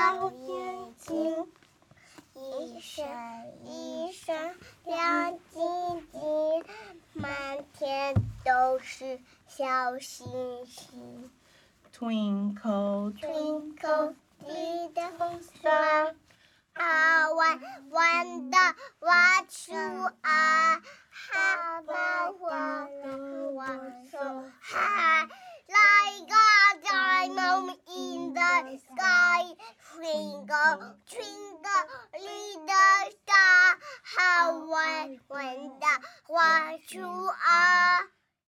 小眼睛，一闪一闪亮晶晶，满天都是小星星。 Twinkle Twinkle little star, how I wonder what you are. How I wonder what so